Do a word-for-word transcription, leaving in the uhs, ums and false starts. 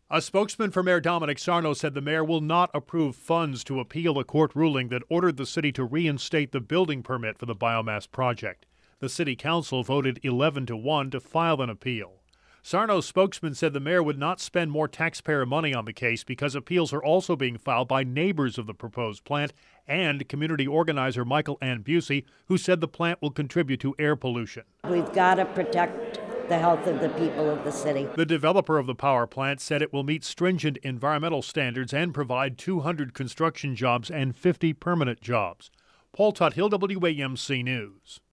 A spokesman for Mayor Dominic Sarno said the mayor will not approve funds to appeal a court ruling that ordered the city to reinstate the building permit for the biomass project. The city council voted eleven to one to file an appeal. Sarno's spokesman said the mayor would not spend more taxpayer money on the case because appeals are also being filed by neighbors of the proposed plant and community organizer Michael Ann Busey, who said the plant will contribute to air pollution. We've got to protect the health of the people of the city. The developer of the power plant said it will meet stringent environmental standards and provide two hundred construction jobs and fifty permanent jobs. Paul Tuthill, W A M C News.